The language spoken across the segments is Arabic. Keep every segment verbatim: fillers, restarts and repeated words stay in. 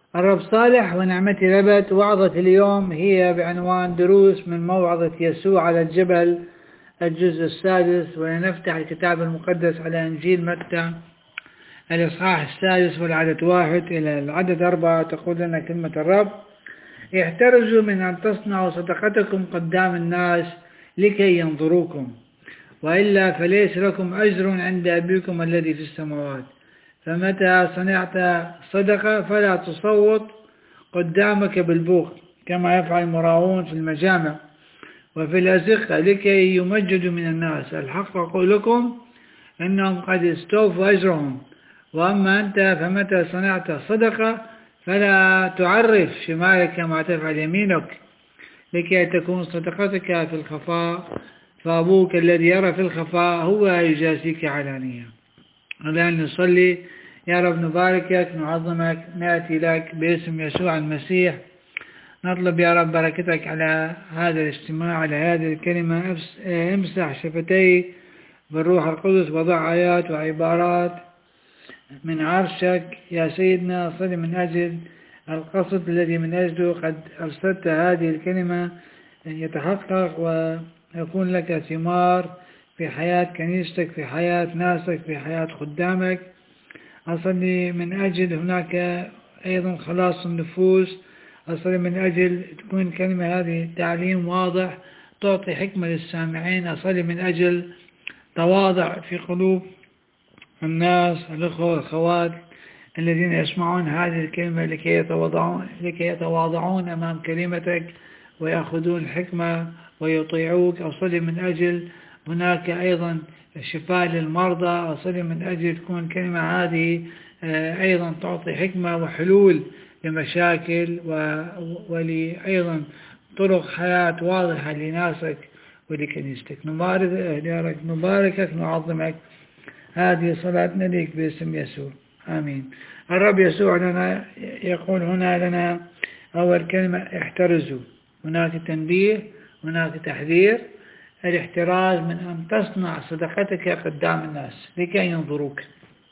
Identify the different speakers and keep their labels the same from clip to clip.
Speaker 1: الرب صالح ونعمتي ربت. وعظة اليوم هي بعنوان دروس من موعظة يسوع على الجبل الجزء السادس، ولنفتح الكتاب المقدس على إنجيل متى الإصحاح السادس والعدد واحد إلى العدد أربعة. تقول لنا كلمة الرب: احترزوا من أن تصنعوا صدقتكم قدام الناس لكي ينظروكم، وإلا فليس لكم أجر عند أبيكم الذي في السماوات. فمتى صنعت صدقة فلا تصوت قدامك بالبوق كما يفعل المراؤون في المجامع وفي الأزقة لكي يمجدوا من الناس. الحق أقول لكم إنهم قد استوفوا أجرهم. وأما أنت فمتى صنعت صدقة فلا تعرف شمالك كما تفعل يمينك، لكي تكون صدقتك في الخفاء، فأبوك الذي يرى في الخفاء هو يجازيك علانية. الآن نصلي. يا رب نباركك نعظمك، نأتي لك باسم يسوع المسيح، نطلب يا رب بركتك على هذا الاجتماع، على هذه الكلمة. امسح شفتي بالروح القدس، وضع آيات وعبارات من عرشك يا سيدنا. صلي من أجل القصد الذي من أجله قد أرسلت هذه الكلمة يتحقق ويكون لك ثمار في حياة كنيستك، في حياة ناسك، في حياة خدامك. أصلي من أجل هناك أيضا خلاص النفوس. أصلي من أجل تكون الكلمة هذه تعليم واضح تعطي حكمة للسامعين. أصلي من أجل تواضع في قلوب الناس، الأخوة والأخوات الذين يسمعون هذه الكلمة لكي يتواضعون لكي يتواضعون أمام كلمتك ويأخذون الحكمة ويطيعوك. أصلي من أجل هناك أيضا شفاء للمرضى. أصلي من أجل تكون الكلمة هذه أيضا تعطي حكمة وحلول لمشاكل ولأيضا طرق حياة واضحة لناسك ولكنيستك. نبارك نباركك نعظمك. هذه صلاتنا لك باسم يسوع، آمين. الرب يسوع لنا يقول هنا لنا أول كلمة: احترزوا. هناك تنبيه، هناك تحذير. الاحتراز من أن تصنع صدقتك قدام الناس لكي ينظروك.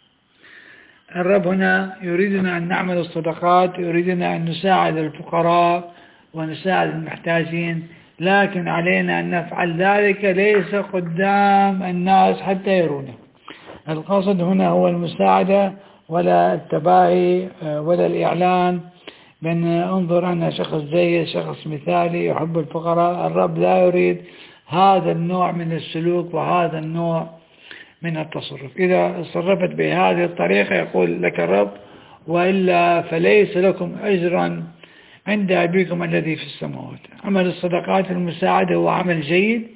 Speaker 1: الرب هنا يريدنا أن نعمل الصدقات، يريدنا أن نساعد الفقراء ونساعد المحتاجين، لكن علينا أن نفعل ذلك ليس قدام الناس حتى يرونا. القصد هنا هو المساعدة ولا التباهي ولا الإعلان بأن انظر أنا شخص جيد، شخص مثالي يحب الفقراء. الرب لا يريد هذا النوع من السلوك وهذا النوع من التصرف. إذا تصرفت بهذه الطريقة يقول لك الرب: وإلا فليس لكم أجرا عند أبيكم الذي في السماوات. عمل الصدقات المساعدة هو عمل جيد،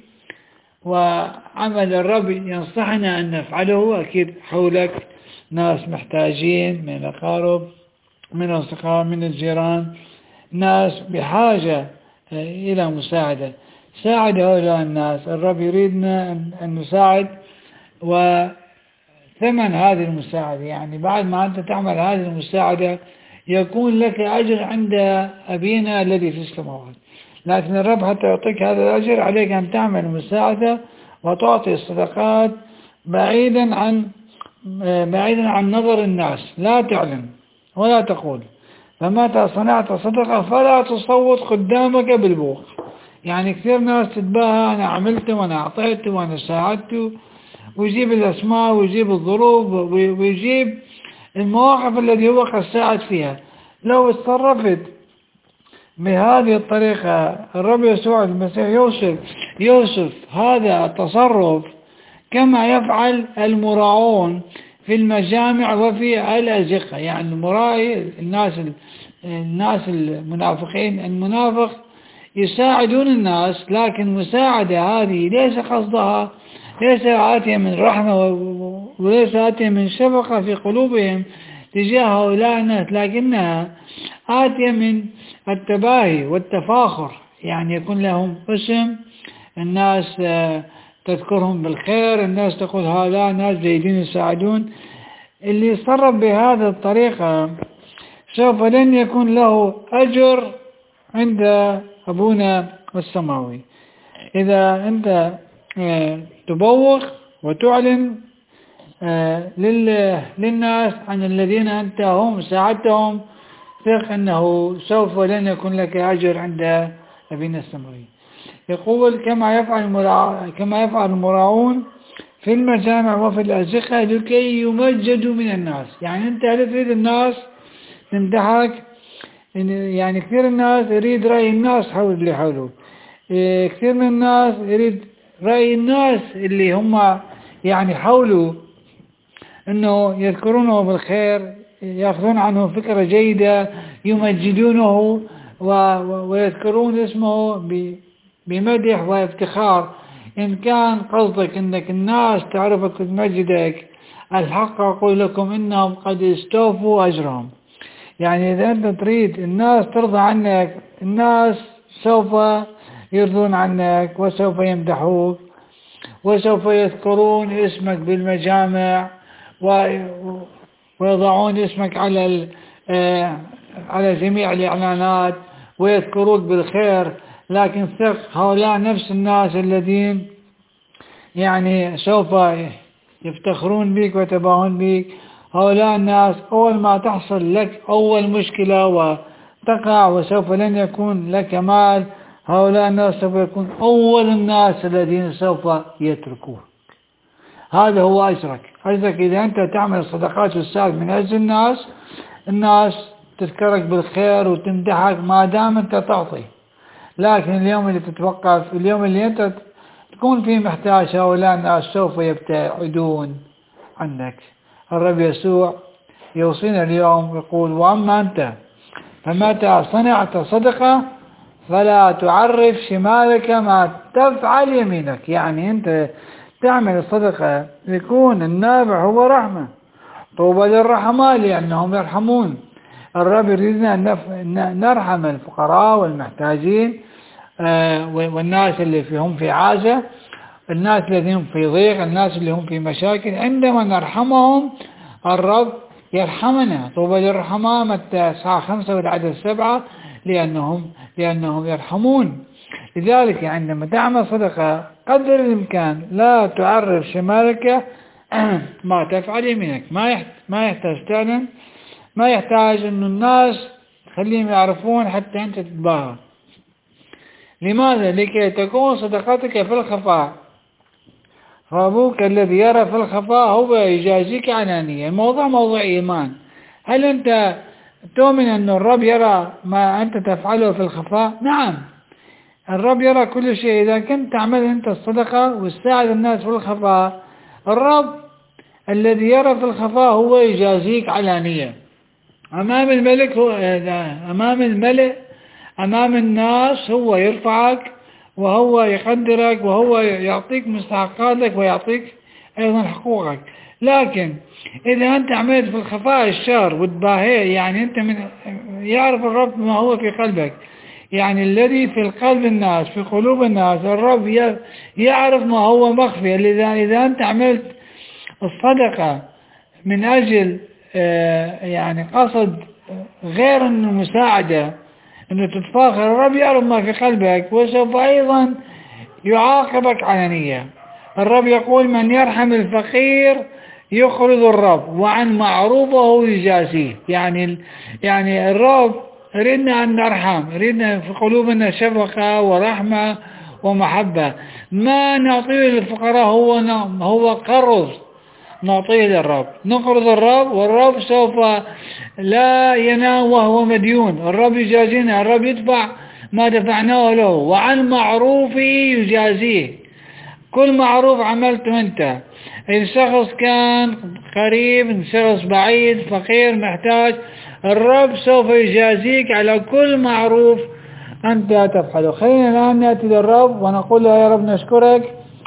Speaker 1: وعمل الرب ينصحنا أن نفعله. أكيد حولك ناس محتاجين من الأقارب، من الأصدقاء، من الجيران، ناس بحاجة إلى مساعدة. ساعد هؤلاء الناس. الرب يريدنا أن نساعد، وثمن هذه المساعدة يعني بعد ما أنت تعمل هذه المساعدة يكون لك أجر عند أبينا الذي في السماوات. لكن الرب حتى يعطيك هذا الأجر عليك أن تعمل مساعدة وتعطي الصدقات بعيدا عن بعيدا عن نظر الناس. لا تعلن ولا تقول: فمتى صنعت صدقة فلا تصوت قدامك بالبوق. يعني كثير ناس تتباهى: أنا عملت وأنا أعطيت وأنا ساعدت، ويجيب الأسماء ويجيب الظروف ويجيب المواقف التي هو قد ساعد فيها. لو اتصرفت بهذه الطريقة الرب يسوع المسيح يوصف يوصف هذا التصرف كما يفعل المراؤون في المجامع وفي الأزقة. يعني المراعي الناس الناس المنافقين، المنافق يساعدون الناس، لكن مساعدة هذه ليس قصدها، ليس آتية من رحمة وليس آتية من شفقة في قلوبهم تجاه هؤلاء الناس، لكنها آتية من التباهي والتفاخر. يعني يكون لهم اسم، الناس تذكرهم بالخير، الناس تقول هؤلاء ناس جيدين يساعدون. اللي يتصرف بهذه الطريقة سوف لن يكون له أجر عند أبونا السماوي. إذا أنت تبوق وتعلن للناس عن الذين أنت هم ساعدتهم ثق أنه سوف لن يكون لك أجر عند أبينا السمري. يقول كما يفعل المراع... كما يفعل المراعون في المجامع وفي الأزقة لكي يمجدوا من الناس. يعني أنت هل تريد الناس تمدحك؟ يعني كثير الناس يريد رأي الناس حول اللي حوله، كثير من الناس يريد رأي الناس اللي هم يعني حوله أنه يذكرونه بالخير، يأخذون عنه فكرة جيدة، يمجدونه ويذكرون اسمه بمدح وافتخار. إن كان قصدك أنك الناس تعرفك وتمجدك، الحق أقول لكم إنهم قد استوفوا أجرهم. يعني إذا أنت تريد الناس ترضى عنك، الناس سوف يرضون عنك وسوف يمدحوك وسوف يذكرون اسمك بالمجامع ويضعون اسمك على على جميع الإعلانات ويذكروك بالخير. لكن ثق، هؤلاء نفس الناس الذين يعني سوف يفتخرون بك ويتباهون بك، هؤلاء الناس أول ما تحصل لك أول مشكلة وتقع وسوف لن يكون لك مال، هؤلاء الناس سوف يكون أول الناس الذين سوف يتركوه. هذا هو أجرك. أجرك إذا أنت تعمل صدقات والساعد من أجل الناس، الناس تذكرك بالخير وتمدحك ما دام أنت تعطي. لكن اليوم اللي تتوقف، اليوم اللي أنت تكون فيه محتاج، هؤلاء الناس سوف يبتعدون عنك. الرب يسوع يوصينا اليوم يقول: وأما أنت فمتى صنعت صدقة فلا تعرف شمالك ما تفعل يمينك. يعني أنت تعمل الصدقة يكون النابع هو رحمة. طوبى للرحماء لأنهم يرحمون. الرب يريدنا أن نرحم الفقراء والمحتاجين والناس اللي فيهم في عازة، الناس الذين هم في ضيق، الناس اللي هم في مشاكل. عندما نرحمهم الرب يرحمنا. طوبى للرحماء متى الساعة خمسة والعدد سبعة لأنهم لأنهم يرحمون. لذلك عندما تعمل صدقة قدر الإمكان لا تعرف شمالك ما تفعل يمينك. ما ما يحتاج تعلن، ما يحتاج إنه الناس تخليهم يعرفون حتى أنت تتباهى. لماذا؟ لكي تكون صدقتك في الخفاء، فأبوك الذي يرى في الخفاء هو يجازيك علانية. الموضوع موضوع إيمان. هل أنت تؤمن أن الرب يرى ما أنت تفعله في الخفاء؟ نعم، الرب يرى كل شيء. إذا كنت تعمل أنت الصدقة وتساعد الناس في الخفاء، الرب الذي يرى في الخفاء هو يجازيك علانية أمام الملك. هو أمام الملك أمام الناس هو يرفعك وهو يقدرك وهو يعطيك مستحقاتك ويعطيك أيضا حقوقك. لكن إذا أنت عملت في الخفاء الشر وتباهي، يعني أنت من يعرف الرب ما هو في قلبك. يعني الذي في القلب الناس في قلوب الناس الرب يعرف ما هو مخفي. لذا إذا أنت عملت الصدقة من أجل يعني قصد غير المساعدة، أنه تتفاخر، الرب يعرف ما في قلبك وسوف أيضا يعاقبك علانية. الرب يقول: من يرحم الفقير يقرض الرب وعن معروفه يجازيه. يعني يعني الرب يريدنا أن نرحم، يريدنا في قلوبنا شفقة ورحمة ومحبة. ما نعطيه للفقراء هو هو قرض نعطيه للرب. نقرض الرب والرب سوف لا ينام وهو مديون. الرب يجازينا، الرب يدفع ما دفعناه له وعن معروفه يجازيه. كل معروف عملته أنت، إن شخص كان قريب، إن شخص بعيد، فقير، محتاج، الرب سوف يجازيك على كل معروف أنت تفعله. خلينا الآن نأتي للرب ونقول له: يا رب نشكرك،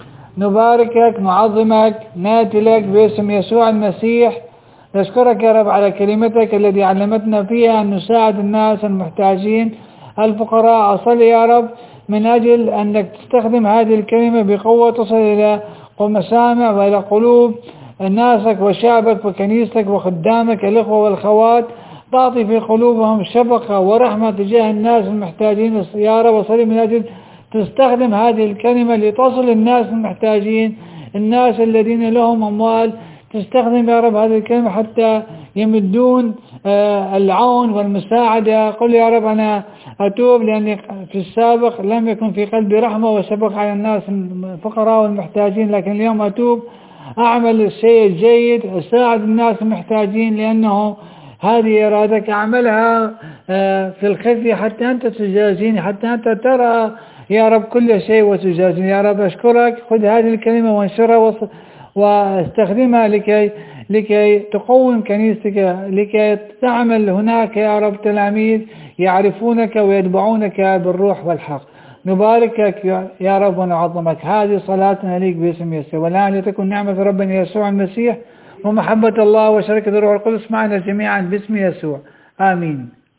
Speaker 1: نباركك، نعظمك، نأتي لك باسم يسوع المسيح. نشكرك يا رب على كلمتك التي علمتنا فيها أن نساعد الناس المحتاجين الفقراء. أصلي يا رب من أجل أنك تستخدم هذه الكلمة بقوة تصل إلى مسامع وإلى قلوب ناسك وشعبك وكنيستك وخدامك الإخوة والأخوات، تعطي في قلوبهم شفقة ورحمة تجاه الناس المحتاجين يا رب. أصلي من أجل تستخدم هذه الكلمة لتصل الناس المحتاجين، الناس الذين لهم أموال، تستخدم يا رب هذه الكلمة حتى يمدون العون والمساعدة. قل يا رب أنا أتوب لأني في السابق لم يكن في قلبي رحمة وسبق على الناس الفقراء والمحتاجين، لكن اليوم أتوب أعمل الشيء الجيد، أساعد الناس المحتاجين، لأنه هذه إرادتك أعملها في الخفي حتى أنت تجازيني، حتى أنت ترى يا رب كل شيء وتجازيني. يا رب أشكرك، خذ هذه الكلمة وانشرها واستخدمها لكي لكي تقوم كنيستك، لكي تعمل هناك يا رب تلاميذ يعرفونك ويتبعونك بالروح والحق. نباركك يا رب ونعظمك. هذه صلاتنا ليك باسم يسوع. والآن لتكن نعمة ربنا يسوع المسيح ومحبة الله وشركة الروح القدس معنا جميعا باسم يسوع. آمين.